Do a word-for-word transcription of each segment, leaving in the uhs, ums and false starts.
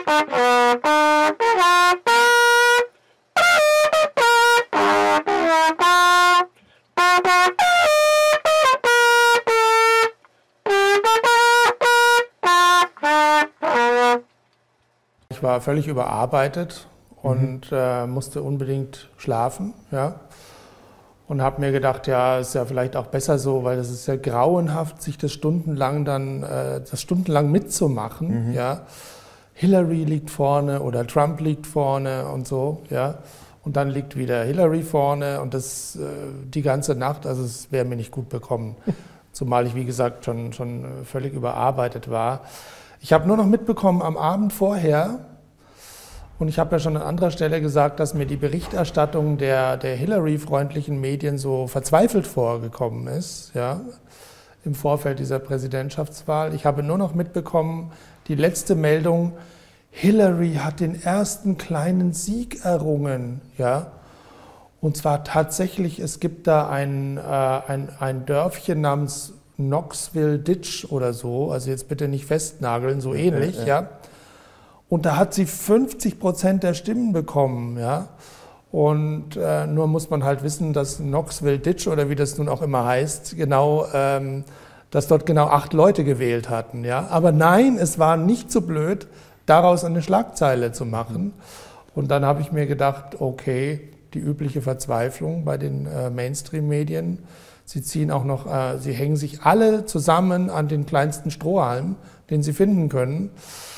Ich war völlig überarbeitet und mhm. äh, musste unbedingt schlafen, ja. Und habe mir gedacht, ja, ist ja vielleicht auch besser so, weil es ist ja grauenhaft, sich das stundenlang dann, äh, das stundenlang mitzumachen, mhm. ja. Hillary liegt vorne oder Trump liegt vorne und so, ja. Und dann liegt wieder Hillary vorne und das äh, die ganze Nacht, also es wäre mir nicht gut bekommen. Zumal ich, wie gesagt, schon, schon völlig überarbeitet war. Ich habe nur noch mitbekommen am Abend vorher, und ich habe ja schon an anderer Stelle gesagt, dass mir die Berichterstattung der, der Hillary-freundlichen Medien so verzweifelt vorgekommen ist, ja, im Vorfeld dieser Präsidentschaftswahl. Ich habe nur noch mitbekommen, die letzte Meldung, Hillary hat den ersten kleinen Sieg errungen, ja. Und zwar tatsächlich, es gibt da ein, äh, ein, ein Dörfchen namens Knoxville Ditch oder so, also jetzt bitte nicht festnageln, so ähnlich, ja. ja. Und da hat sie fünfzig Prozent der Stimmen bekommen, ja. Und äh, nur muss man halt wissen, dass Knoxville Ditch oder wie das nun auch immer heißt, genau, ähm, dass dort genau acht Leute gewählt hatten, ja. Aber nein, es war nicht so blöd, daraus eine Schlagzeile zu machen. Und dann habe ich mir gedacht, okay, die übliche Verzweiflung bei den äh, Mainstream-Medien. Sie ziehen auch noch, äh, sie hängen sich alle zusammen an den kleinsten Strohhalm, den sie finden können.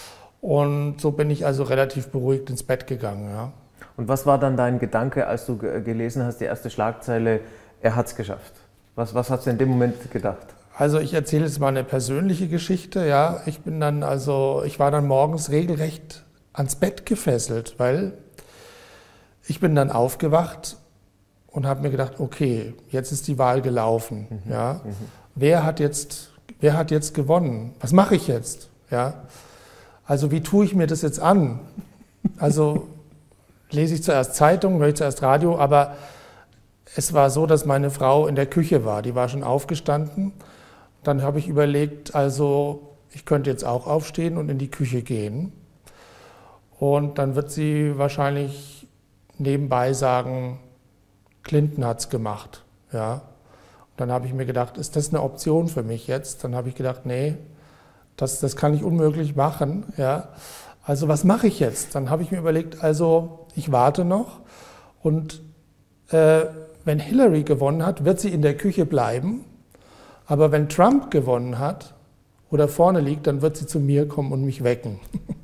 Und so bin ich also relativ beruhigt ins Bett gegangen. Ja. Und was war dann dein Gedanke, als du g- gelesen hast, die erste Schlagzeile, er hat es geschafft? Was, was hast du in dem Moment gedacht? Also ich erzähle jetzt mal eine persönliche Geschichte. Ja. Ich bin dann also, ich war dann morgens regelrecht ans Bett gefesselt, weil ich bin dann aufgewacht und habe mir gedacht, okay, jetzt ist die Wahl gelaufen. Mhm. Ja. Mhm. Wer hat jetzt, wer hat jetzt gewonnen? Was mache ich jetzt? Ja. Also wie tue ich mir das jetzt an? Also lese ich zuerst Zeitung, höre ich zuerst Radio, aber es war so, dass meine Frau in der Küche war. Die war schon aufgestanden. Dann habe ich überlegt, also ich könnte jetzt auch aufstehen und in die Küche gehen. Und dann wird sie wahrscheinlich nebenbei sagen, Clinton hat es gemacht. Ja. Und dann habe ich mir gedacht, ist das eine Option für mich jetzt? Dann habe ich gedacht, nee, das, das kann ich unmöglich machen. Ja. Also was mache ich jetzt? Dann habe ich mir überlegt, also ich warte noch und äh, wenn Hillary gewonnen hat, wird sie in der Küche bleiben. Aber wenn Trump gewonnen hat oder vorne liegt, dann wird sie zu mir kommen und mich wecken.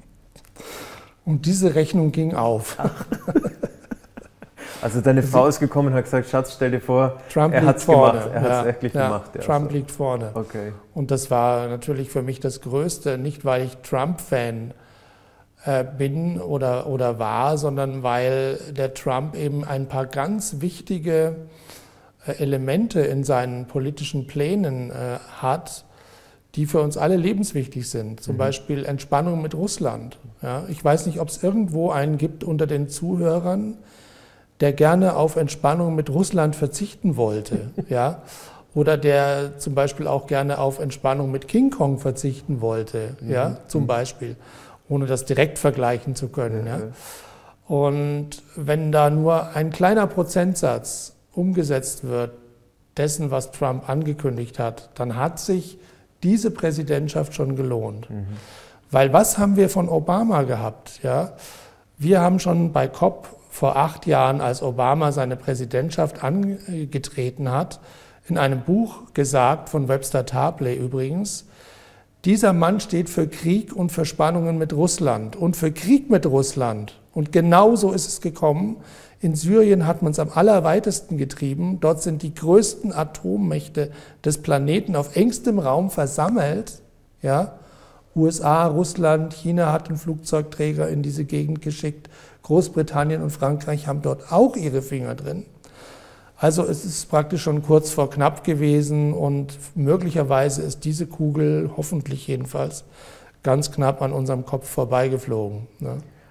Und diese Rechnung ging auf. Also deine Frau ist gekommen und hat gesagt, Schatz, stell dir vor, Trump er hat es gemacht. Er hat es ja, wirklich ja, gemacht. Ja, Trump so. liegt vorne. Okay. Und das war natürlich für mich das Größte, nicht weil ich Trump-Fan äh, bin oder, oder war, sondern weil der Trump eben ein paar ganz wichtige äh, Elemente in seinen politischen Plänen äh, hat, die für uns alle lebenswichtig sind. Zum mhm. Beispiel Entspannung mit Russland. Ja, ich weiß nicht, ob es irgendwo einen gibt unter den Zuhörern, der gerne auf Entspannung mit Russland verzichten wollte, ja, oder der zum Beispiel auch gerne auf Entspannung mit King Kong verzichten wollte, mhm. ja, zum Beispiel, ohne das direkt vergleichen zu können. Ja. Und wenn da nur ein kleiner Prozentsatz umgesetzt wird dessen, was Trump angekündigt hat, dann hat sich diese Präsidentschaft schon gelohnt. Mhm. Weil was haben wir von Obama gehabt? Ja? Wir haben schon bei COP vor acht Jahren, als Obama seine Präsidentschaft angetreten hat, in einem Buch gesagt, von Webster Tarpley übrigens, dieser Mann steht für Krieg und für Spannungen mit Russland und für Krieg mit Russland. Und genau so ist es gekommen. In Syrien hat man es am allerweitesten getrieben. Dort sind die größten Atommächte des Planeten auf engstem Raum versammelt. Ja? U S A, Russland, China hat einen Flugzeugträger in diese Gegend geschickt. Großbritannien und Frankreich haben dort auch ihre Finger drin. Also es ist praktisch schon kurz vor knapp gewesen und möglicherweise ist diese Kugel, hoffentlich jedenfalls, ganz knapp an unserem Kopf vorbeigeflogen. Ne?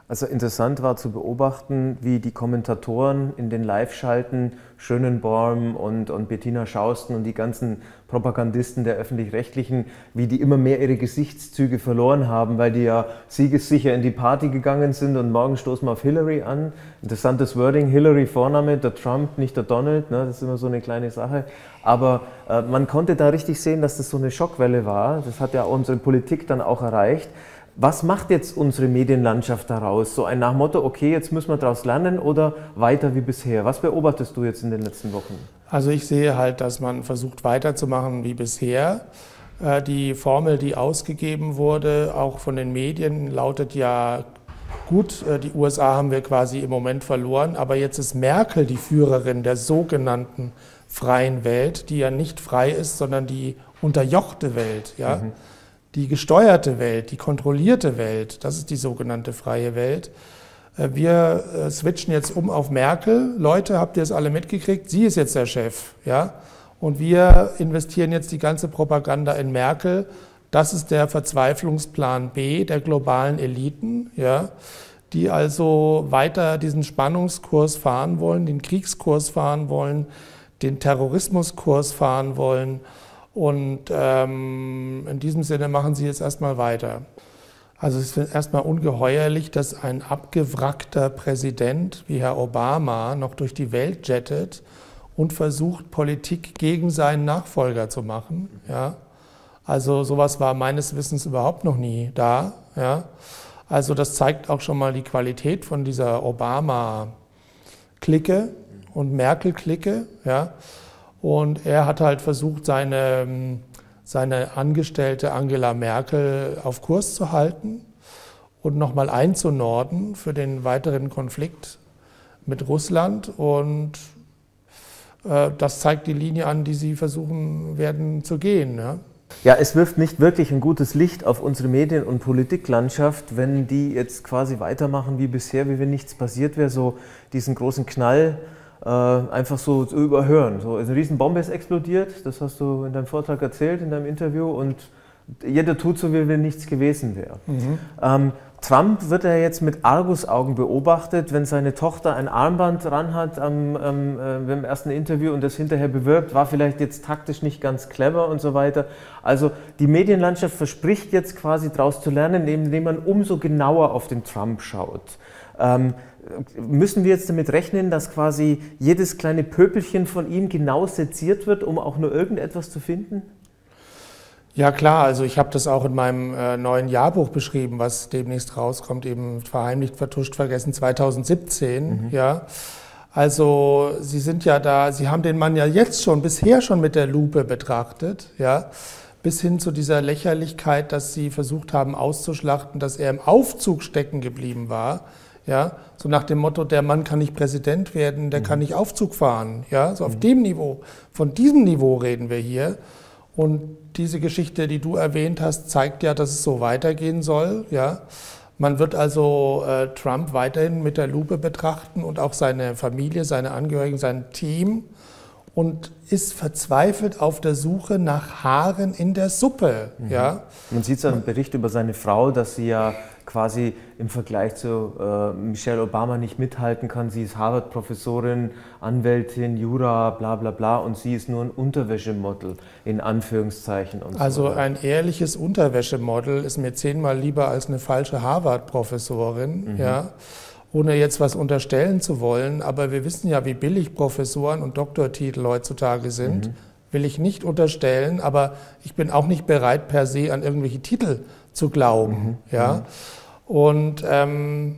Also interessant war zu beobachten, wie die Kommentatoren in den Live-Schalten, Schönenborn und, und Bettina Schausten und die ganzen Propagandisten der Öffentlich-Rechtlichen, wie die immer mehr ihre Gesichtszüge verloren haben, weil die ja siegessicher in die Party gegangen sind und morgen stoßen wir auf Hillary an. Interessantes Wording, Hillary Vorname, der Trump, nicht der Donald, ne? Das ist immer so eine kleine Sache. Aber äh, man konnte da richtig sehen, dass das so eine Schockwelle war. Das hat ja unsere Politik dann auch erreicht. Was macht jetzt unsere Medienlandschaft daraus? So ein nach Motto, okay, jetzt müssen wir daraus lernen oder weiter wie bisher? Was beobachtest du jetzt in den letzten Wochen? Also ich sehe halt, dass man versucht weiterzumachen wie bisher. Die Formel, die ausgegeben wurde, auch von den Medien, lautet ja, gut, die U S A haben wir quasi im Moment verloren, aber jetzt ist Merkel die Führerin der sogenannten freien Welt, die ja nicht frei ist, sondern die unterjochte Welt, ja. Mhm. Die gesteuerte Welt, die kontrollierte Welt, das ist die sogenannte freie Welt. Wir switchen jetzt um auf Merkel. Leute, habt ihr es alle mitgekriegt? Sie ist jetzt der Chef, ja? Und wir investieren jetzt die ganze Propaganda in Merkel. Das ist der Verzweiflungsplan B der globalen Eliten, ja? Die also weiter diesen Spannungskurs fahren wollen, den Kriegskurs fahren wollen, den Terrorismuskurs fahren wollen. Und ähm, in diesem Sinne machen sie jetzt erstmal weiter. Also es ist erstmal ungeheuerlich, dass ein abgewrackter Präsident wie Herr Obama noch durch die Welt jettet und versucht, Politik gegen seinen Nachfolger zu machen. Ja? Also sowas war meines Wissens überhaupt noch nie da. Ja? Also das zeigt auch schon mal die Qualität von dieser Obama-Clique und Merkel-Clique. Ja? Und er hat halt versucht, seine, seine Angestellte Angela Merkel auf Kurs zu halten und nochmal einzunorden für den weiteren Konflikt mit Russland. Und äh, das zeigt die Linie an, die sie versuchen werden zu gehen. Ja? Ja, es wirft nicht wirklich ein gutes Licht auf unsere Medien- und Politiklandschaft, wenn die jetzt quasi weitermachen wie bisher, wie wenn nichts passiert wäre, so diesen großen Knall einfach so zu überhören. So, eine Riesenbombe ist explodiert, das hast du in deinem Vortrag erzählt, in deinem Interview, und jeder tut so, wie wenn nichts gewesen wäre. Mhm. Ähm, Trump wird ja jetzt mit Argusaugen beobachtet, wenn seine Tochter ein Armband dran hat am, ähm, äh, beim ersten Interview und das hinterher bewirbt, war vielleicht jetzt taktisch nicht ganz clever und so weiter. Also die Medienlandschaft verspricht jetzt quasi daraus zu lernen, indem man umso genauer auf den Trump schaut. Ähm, Müssen wir jetzt damit rechnen, dass quasi jedes kleine Pöpelchen von ihm genau seziert wird, um auch nur irgendetwas zu finden? Ja klar, also ich habe das auch in meinem äh, neuen Jahrbuch beschrieben, was demnächst rauskommt, eben verheimlicht, vertuscht, vergessen zweitausendsiebzehn. Mhm. Ja. Also Sie sind ja da, Sie haben den Mann ja jetzt schon, bisher schon mit der Lupe betrachtet, ja, bis hin zu dieser Lächerlichkeit, dass Sie versucht haben auszuschlachten, dass er im Aufzug stecken geblieben war. Ja, so nach dem Motto, der Mann kann nicht Präsident werden, der mhm. kann nicht Aufzug fahren. Ja, so auf mhm. dem Niveau, von diesem Niveau reden wir hier. Und diese Geschichte, die du erwähnt hast, zeigt ja, dass es so weitergehen soll. Ja, man wird also äh, Trump weiterhin mit der Lupe betrachten und auch seine Familie, seine Angehörigen, sein Team, und ist verzweifelt auf der Suche nach Haaren in der Suppe. Mhm. Ja. Man sieht es an einem Bericht über seine Frau, dass sie ja quasi im Vergleich zu äh, Michelle Obama nicht mithalten kann. Sie ist Harvard-Professorin, Anwältin, Jura, bla bla bla, und sie ist nur ein Unterwäschemodel, in Anführungszeichen. Und also so ein ehrliches Unterwäschemodel ist mir zehnmal lieber als eine falsche Harvard-Professorin, mhm. ja, ohne jetzt was unterstellen zu wollen. Aber wir wissen ja, wie billig Professoren und Doktortitel heutzutage sind. Mhm. Will ich nicht unterstellen, aber ich bin auch nicht bereit, per se an irgendwelche Titel zu glauben. Mhm. Ja? Und ähm,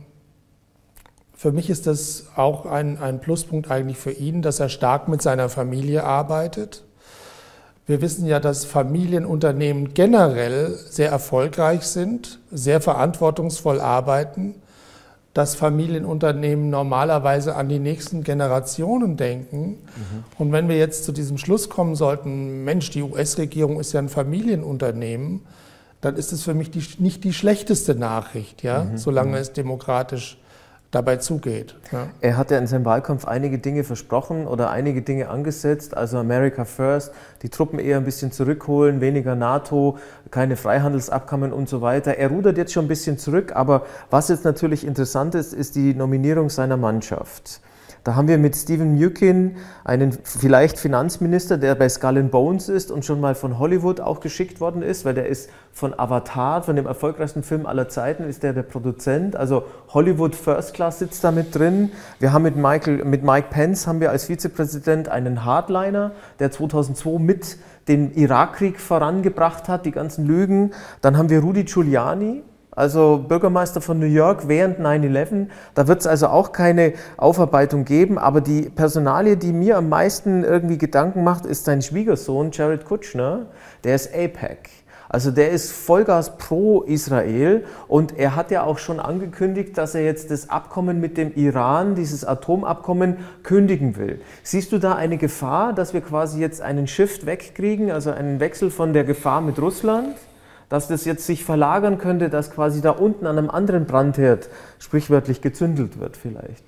für mich ist das auch ein, ein Pluspunkt eigentlich für ihn, dass er stark mit seiner Familie arbeitet. Wir wissen ja, dass Familienunternehmen generell sehr erfolgreich sind, sehr verantwortungsvoll arbeiten, dass Familienunternehmen normalerweise an die nächsten Generationen denken. Mhm. Und wenn wir jetzt zu diesem Schluss kommen sollten, Mensch, die U S-Regierung ist ja ein Familienunternehmen, dann ist es für mich die, nicht die schlechteste Nachricht, ja, mhm. solange es demokratisch dabei zugeht. Ja. Er hat ja in seinem Wahlkampf einige Dinge versprochen oder einige Dinge angesetzt, also America First, die Truppen eher ein bisschen zurückholen, weniger NATO, keine Freihandelsabkommen und so weiter. Er rudert jetzt schon ein bisschen zurück, aber was jetzt natürlich interessant ist, ist die Nominierung seiner Mannschaft. Da haben wir mit Stephen Mnuchin einen vielleicht Finanzminister, der bei Skull and Bones ist und schon mal von Hollywood auch geschickt worden ist, weil der ist von Avatar, von dem erfolgreichsten Film aller Zeiten, ist der der Produzent. Also Hollywood First Class sitzt da mit drin. Wir haben mit, Michael, mit Mike Pence haben wir als Vizepräsident einen Hardliner, der zweitausendzwei mit den Irakkrieg vorangebracht hat, die ganzen Lügen. Dann haben wir Rudy Giuliani, also Bürgermeister von New York während neun elf. Da wird es also auch keine Aufarbeitung geben, aber die Personalie, die mir am meisten irgendwie Gedanken macht, ist sein Schwiegersohn Jared Kushner, der ist AIPAC. Also der ist Vollgas pro Israel und er hat ja auch schon angekündigt, dass er jetzt das Abkommen mit dem Iran, dieses Atomabkommen, kündigen will. Siehst du da eine Gefahr, dass wir quasi jetzt einen Shift wegkriegen, also einen Wechsel von der Gefahr mit Russland? Dass das jetzt sich verlagern könnte, dass quasi da unten an einem anderen Brandherd sprichwörtlich gezündelt wird vielleicht?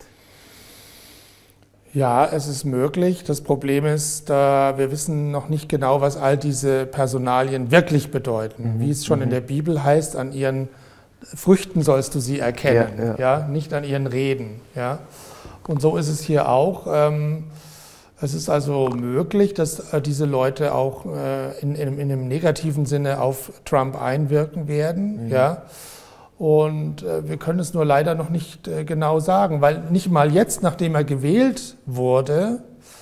Ja, es ist möglich. Das Problem ist, da wir wissen noch nicht genau, was all diese Personalien wirklich bedeuten. Mhm. Wie es schon mhm. in der Bibel heißt, an ihren Früchten sollst du sie erkennen, ja, ja. Ja, nicht an ihren Reden. Ja. Und so ist es hier auch. Ähm, Es ist also möglich, dass äh, diese Leute auch äh, in, in, in einem negativen Sinne auf Trump einwirken werden. Mhm. Ja? Und äh, wir können es nur leider noch nicht äh, genau sagen, weil nicht mal jetzt, nachdem er gewählt wurde,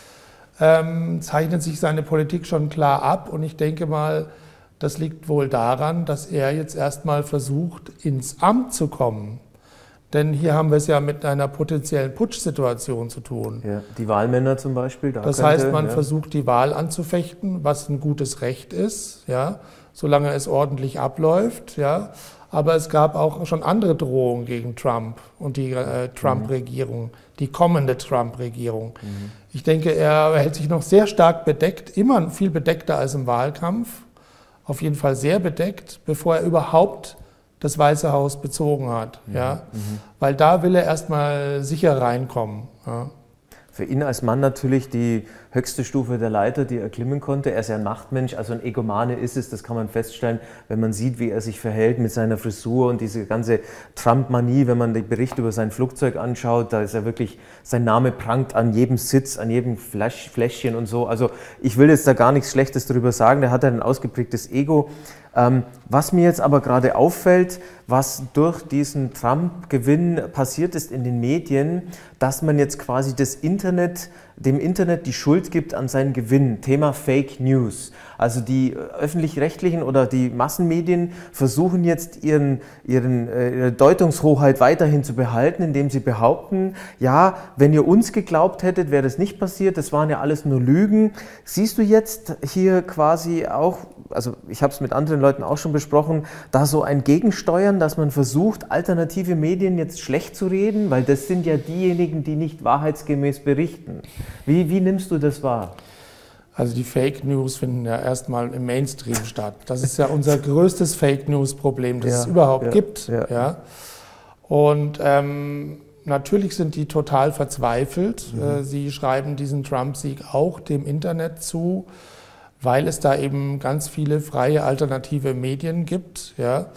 ähm, zeichnet sich seine Politik schon klar ab. Und ich denke mal, das liegt wohl daran, dass er jetzt erstmal versucht, ins Amt zu kommen. Denn hier haben wir es ja mit einer potenziellen Putschsituation zu tun. Ja, die Wahlmänner zum Beispiel. Da das könnte, heißt, man ja. versucht, die Wahl anzufechten, was ein gutes Recht ist, ja, solange es ordentlich abläuft. Ja. Aber es gab auch schon andere Drohungen gegen Trump und die äh, Trump-Regierung, die kommende Trump-Regierung. Mhm. Ich denke, er hält sich noch sehr stark bedeckt, immer viel bedeckter als im Wahlkampf, auf jeden Fall sehr bedeckt, bevor er überhaupt das Weiße Haus bezogen hat, ja, ja? Mhm. Weil da will er erstmal sicher reinkommen. Ja. Für ihn als Mann natürlich die höchste Stufe der Leiter, die er klimmen konnte. Er ist ja ein Machtmensch, also ein Egomane ist es, das kann man feststellen, wenn man sieht, wie er sich verhält mit seiner Frisur und diese ganze Trump-Manie, wenn man den Bericht über sein Flugzeug anschaut, da ist er wirklich, sein Name prangt an jedem Sitz, an jedem Flasch, Fläschchen und so. Also ich will jetzt da gar nichts Schlechtes darüber sagen, der hat ein ausgeprägtes Ego. Ähm, was mir jetzt aber gerade auffällt, was durch diesen Trump-Gewinn passiert ist in den Medien, dass man jetzt quasi das Internet, dem Internet die Schuld gibt an seinen Gewinn. Thema Fake News. Also die öffentlich-rechtlichen oder die Massenmedien versuchen jetzt ihren, ihren, ihre Deutungshoheit weiterhin zu behalten, indem sie behaupten, ja, wenn ihr uns geglaubt hättet, wäre das nicht passiert, das waren ja alles nur Lügen. Siehst du jetzt hier quasi auch, also ich habe es mit anderen Leuten auch schon besprochen, da so ein Gegensteuern, dass man versucht, alternative Medien jetzt schlecht zu reden, weil das sind ja diejenigen, die nicht wahrheitsgemäß berichten. Wie, wie nimmst du das wahr? Also die Fake News finden ja erstmal im Mainstream statt. Das ist ja unser größtes Fake News Problem, das ja, es überhaupt ja, gibt. Ja. Ja. Und ähm, natürlich sind die total verzweifelt. Mhm. Sie schreiben diesen Trump-Sieg auch dem Internet zu, weil es da eben ganz viele freie alternative Medien gibt. Ja.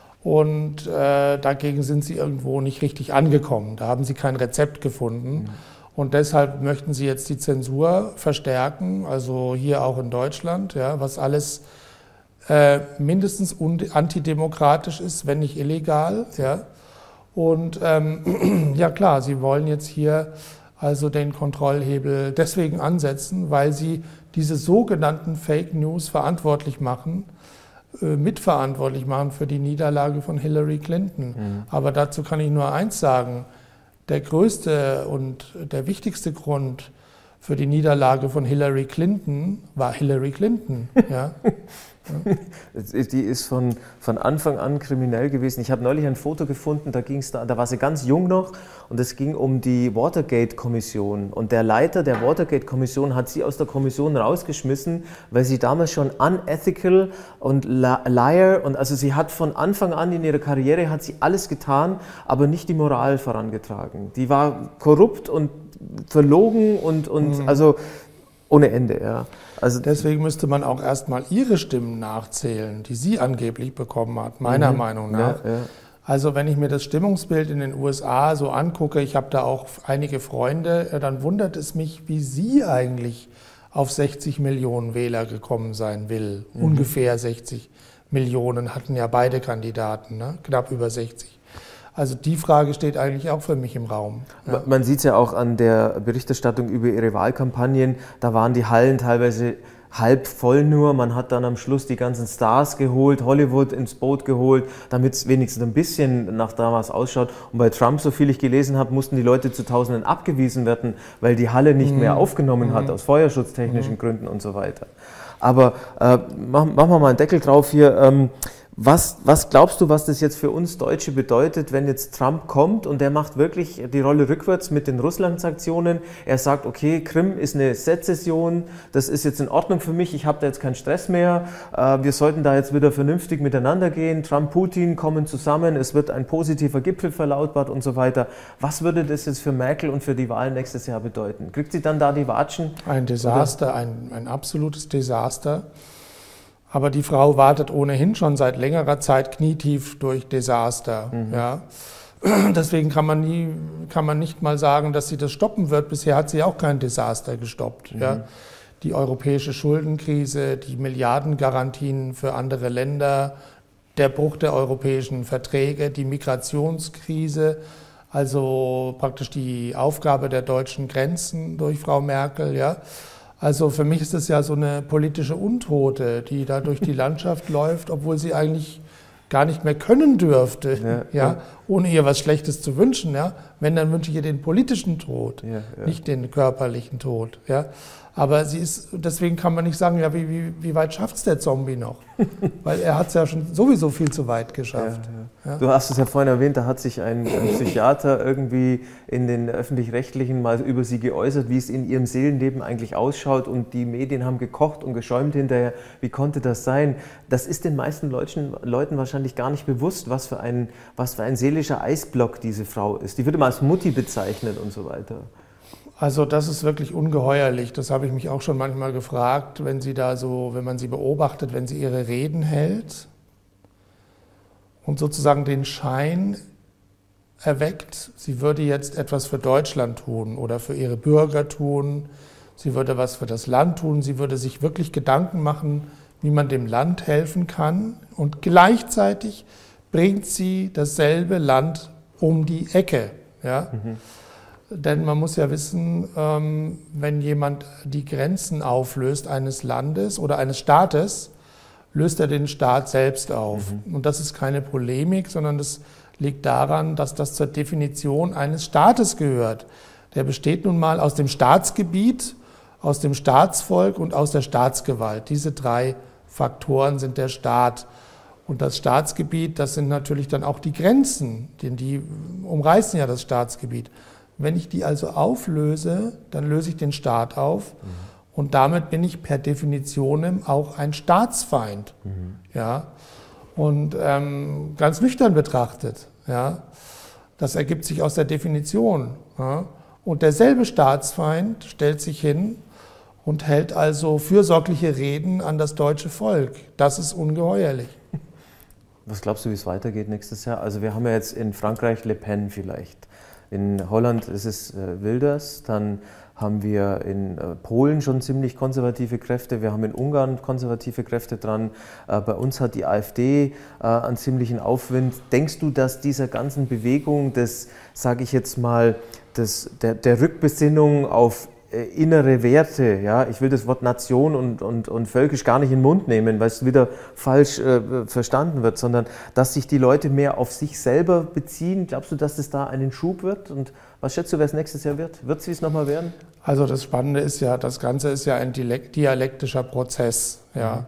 Und äh, dagegen sind sie irgendwo nicht richtig angekommen. Da haben sie kein Rezept gefunden. Mhm. Und deshalb möchten sie jetzt die Zensur verstärken, also hier auch in Deutschland, ja, was alles äh, mindestens antidemokratisch ist, wenn nicht illegal. Ja. Und ähm, ja klar, sie wollen jetzt hier also den Kontrollhebel deswegen ansetzen, weil sie diese sogenannten Fake News verantwortlich machen, äh, mitverantwortlich machen für die Niederlage von Hillary Clinton. Mhm. Aber dazu kann ich nur eins sagen. Der größte und der wichtigste Grund für die Niederlage von Hillary Clinton war Hillary Clinton. Ja? Die ist von, von Anfang an kriminell gewesen. Ich habe neulich ein Foto gefunden, da, ging's da, da war sie ganz jung noch und es ging um die Watergate-Kommission. Und der Leiter der Watergate-Kommission hat sie aus der Kommission rausgeschmissen, weil sie damals schon unethical und liar, und also sie hat von Anfang an in ihrer Karriere hat sie alles getan, aber nicht die Moral vorangetragen. Die war korrupt und verlogen und, und mhm. also ohne Ende, ja. Also deswegen müsste man auch erstmal ihre Stimmen nachzählen, die sie angeblich bekommen hat, meiner mhm. Meinung nach. Ja, ja. Also wenn ich mir das Stimmungsbild in den U S A so angucke, ich habe da auch einige Freunde, dann wundert es mich, wie sie eigentlich auf sechzig Millionen Wähler gekommen sein will. Mhm. Ungefähr sechzig Millionen hatten ja beide Kandidaten, ne? Knapp über sechzig. Also die Frage steht eigentlich auch für mich im Raum. Ja. Man sieht es ja auch an der Berichterstattung über ihre Wahlkampagnen, da waren die Hallen teilweise halb voll nur, man hat dann am Schluss die ganzen Stars geholt, Hollywood ins Boot geholt, damit es wenigstens ein bisschen nach damals ausschaut. Und bei Trump, so viel ich gelesen habe, mussten die Leute zu Tausenden abgewiesen werden, weil die Halle nicht mhm. mehr aufgenommen mhm. hat, aus feuerschutztechnischen mhm. Gründen und so weiter. Aber äh, machen, machen wir mal einen Deckel drauf hier. Ähm, Was, was glaubst du, was das jetzt für uns Deutsche bedeutet, wenn jetzt Trump kommt und der macht wirklich die Rolle rückwärts mit den Russland-Sanktionen? Er sagt, okay, Krim ist eine Sezession, das ist jetzt in Ordnung für mich, ich habe da jetzt keinen Stress mehr, wir sollten da jetzt wieder vernünftig miteinander gehen, Trump, Putin kommen zusammen, es wird ein positiver Gipfel verlautbart und so weiter. Was würde das jetzt für Merkel und für die Wahlen nächstes Jahr bedeuten? Kriegt sie dann da die Watschen? Ein Desaster, ein, ein absolutes Desaster. Aber die Frau wartet ohnehin schon seit längerer Zeit knietief durch Desaster. Mhm. Ja. Deswegen kann man, nie, kann man nicht mal sagen, dass sie das stoppen wird. Bisher hat sie auch kein Desaster gestoppt. Mhm. Ja. Die europäische Schuldenkrise, die Milliardengarantien für andere Länder, der Bruch der europäischen Verträge, die Migrationskrise, also praktisch die Aufgabe der deutschen Grenzen durch Frau Merkel, ja. Also für mich ist das ja so eine politische Untote, die da durch die Landschaft läuft, obwohl sie eigentlich gar nicht mehr können dürfte, ja, ja, ja, ohne ihr was Schlechtes zu wünschen. Ja. Wenn, dann wünsche ich ihr den politischen Tod, ja, ja. nicht den körperlichen Tod. Ja. Aber sie ist, deswegen kann man nicht sagen, ja, wie, wie, wie weit schafft es der Zombie noch? Weil er hat es ja schon sowieso viel zu weit geschafft. Ja, ja. Ja. Du hast es ja vorhin erwähnt, da hat sich ein, ein Psychiater irgendwie in den Öffentlich-Rechtlichen mal über sie geäußert, wie es in ihrem Seelenleben eigentlich ausschaut, und die Medien haben gekocht und geschäumt hinterher. Wie konnte das sein? Das ist den meisten Leuten, Leuten wahrscheinlich gar nicht bewusst, was für, ein, was für ein seelischer Eisblock diese Frau ist. Die würde man als Mutti bezeichnen und so weiter. Also das ist wirklich ungeheuerlich. Das habe ich mich auch schon manchmal gefragt, wenn sie da so, wenn man sie beobachtet, wenn sie ihre Reden hält und sozusagen den Schein erweckt, sie würde jetzt etwas für Deutschland tun oder für ihre Bürger tun, sie würde was für das Land tun, sie würde sich wirklich Gedanken machen, wie man dem Land helfen kann, und gleichzeitig bringt sie dasselbe Land um die Ecke. Ja? Mhm. Denn man muss ja wissen, wenn jemand die Grenzen auflöst eines Landes oder eines Staates, löst er den Staat selbst auf. Mhm. Und das ist keine Polemik, sondern das liegt daran, dass das zur Definition eines Staates gehört. Der besteht nun mal aus dem Staatsgebiet, aus dem Staatsvolk und aus der Staatsgewalt. Diese drei Faktoren sind der Staat. Und das Staatsgebiet, das sind natürlich dann auch die Grenzen, denn die umreißen ja das Staatsgebiet. Wenn ich die also auflöse, dann löse ich den Staat auf, mhm. und damit bin ich per Definition auch ein Staatsfeind. Mhm. Ja? Und ähm, ganz nüchtern betrachtet, ja? Das ergibt sich aus der Definition. Ja? Und derselbe Staatsfeind stellt sich hin und hält also fürsorgliche Reden an das deutsche Volk. Das ist ungeheuerlich. Was glaubst du, wie es weitergeht nächstes Jahr? Also wir haben ja jetzt in Frankreich Le Pen vielleicht. In Holland ist es äh, Wilders, dann haben wir in äh, Polen schon ziemlich konservative Kräfte, wir haben in Ungarn konservative Kräfte dran, äh, bei uns hat die AfD äh, einen ziemlichen Aufwind. Denkst du, dass dieser ganzen Bewegung des, sage ich jetzt mal, des, der, der Rückbesinnung auf innere Werte, ja, ich will das Wort Nation und, und, und völkisch gar nicht in den Mund nehmen, weil es wieder falsch äh, verstanden wird, sondern dass sich die Leute mehr auf sich selber beziehen. Glaubst du, dass es da einen Schub wird? Und was schätzt du, wer es nächstes Jahr wird? Wird es wie es nochmal werden? Also das Spannende ist ja, das Ganze ist ja ein dialektischer Prozess. Ja.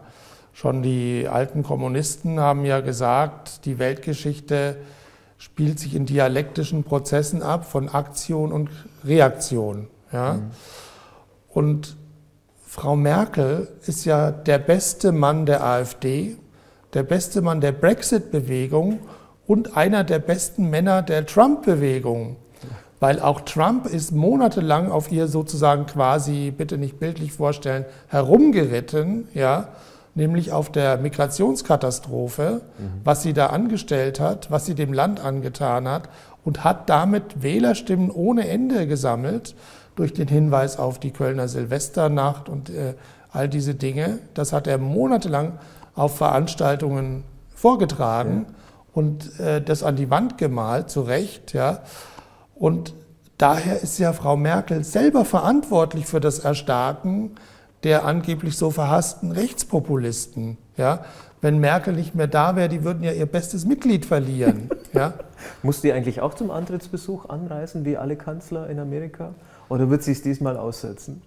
Schon die alten Kommunisten haben ja gesagt, die Weltgeschichte spielt sich in dialektischen Prozessen ab von Aktion und Reaktion. Ja? Mhm. Und Frau Merkel ist ja der beste Mann der AfD, der beste Mann der Brexit-Bewegung und einer der besten Männer der Trump-Bewegung. Weil auch Trump ist monatelang auf ihr sozusagen quasi, bitte nicht bildlich vorstellen, herumgeritten, ja, nämlich auf der Migrationskatastrophe, mhm. was sie da angestellt hat, was sie dem Land angetan hat und hat damit Wählerstimmen ohne Ende gesammelt durch den Hinweis auf die Kölner Silvesternacht und äh, all diese Dinge. Das hat er monatelang auf Veranstaltungen vorgetragen ja. und äh, das an die Wand gemalt, zu Recht, ja. Und daher ist ja Frau Merkel selber verantwortlich für das Erstarken der angeblich so verhassten Rechtspopulisten. Ja? Wenn Merkel nicht mehr da wäre, die würden ja ihr bestes Mitglied verlieren. Ja? Muss die eigentlich auch zum Antrittsbesuch anreisen, wie alle Kanzler in Amerika? Oder wird sie es diesmal aussetzen?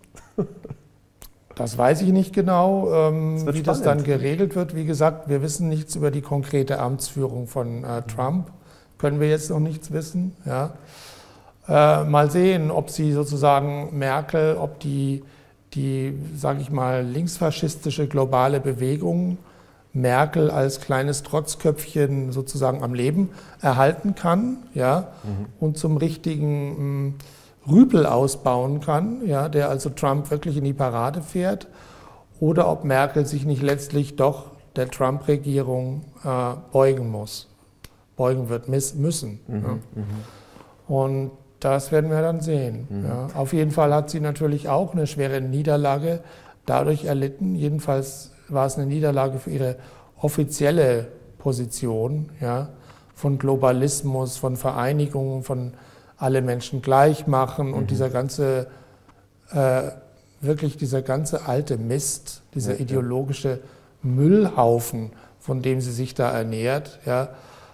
Das weiß ich nicht genau, ähm, das wie spannend. Das dann geregelt wird. Wie gesagt, wir wissen nichts über die konkrete Amtsführung von äh, Trump. Können wir jetzt noch nichts wissen. Ja? Äh, mal sehen, ob sie sozusagen Merkel, ob die die, sage ich mal, linksfaschistische globale Bewegung Merkel als kleines Trotzköpfchen sozusagen am Leben erhalten kann, ja, mhm. und zum richtigen mh, Rüpel ausbauen kann, ja, der also Trump wirklich in die Parade fährt, oder ob Merkel sich nicht letztlich doch der Trump-Regierung äh, beugen muss, beugen wird miss, müssen. Mhm. Ja. Mhm. Und das werden wir dann sehen. Mhm. Ja, auf jeden Fall hat sie natürlich auch eine schwere Niederlage dadurch erlitten. Jedenfalls war es eine Niederlage für ihre offizielle Position, ja, von Globalismus, von Vereinigung, von alle Menschen gleich machen mhm. und dieser ganze, äh, wirklich dieser ganze alte Mist, dieser ja, ideologische Müllhaufen, von dem sie sich da ernährt. Ja,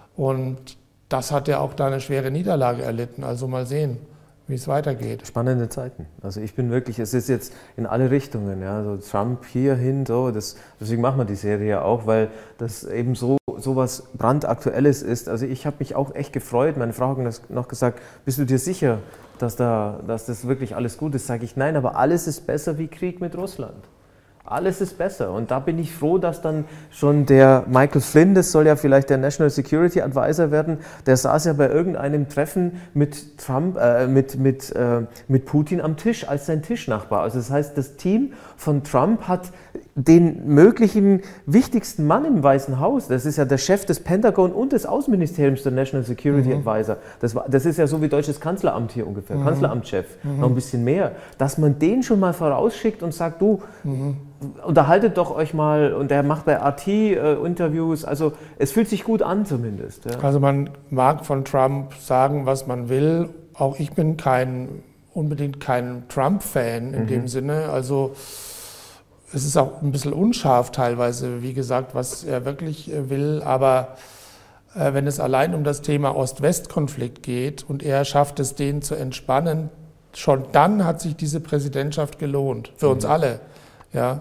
und das hat ja auch da eine schwere Niederlage erlitten. Also mal sehen, wie es weitergeht. Spannende Zeiten. Also ich bin wirklich, es ist jetzt in alle Richtungen, ja, so Trump hierhin, so, das, deswegen machen wir die Serie ja auch, weil das eben so, so was brandaktuelles ist. Also ich habe mich auch echt gefreut. Meine Frau hat noch gesagt, bist du dir sicher, dass, da, dass das wirklich alles gut ist? Sage ich, nein, aber alles ist besser wie Krieg mit Russland. Alles ist besser. Und da bin ich froh, dass dann schon der Michael Flynn, das soll ja vielleicht der National Security Advisor werden, der saß ja bei irgendeinem Treffen mit Trump, äh, mit, mit, äh, mit Putin am Tisch als sein Tischnachbar. Also das heißt, das Team von Trump hat den möglichen wichtigsten Mann im Weißen Haus, das ist ja der Chef des Pentagon und des Außenministeriums, der National Security mhm. Advisor. Das, war, das ist ja so wie deutsches Kanzleramt hier ungefähr, mhm. Kanzleramtschef, mhm. noch ein bisschen mehr. Dass man den schon mal vorausschickt und sagt, du, mhm. unterhaltet doch euch mal, und der macht bei R T äh, Interviews, also es fühlt sich gut an zumindest. Ja. Also man mag von Trump sagen, was man will, auch ich bin kein, unbedingt kein Trump-Fan in mhm. dem Sinne, also es ist auch ein bisschen unscharf teilweise, wie gesagt, was er wirklich will, aber äh, wenn es allein um das Thema Ost-West-Konflikt geht und er schafft es, den zu entspannen, schon dann hat sich diese Präsidentschaft gelohnt, für mhm. uns alle. Ja.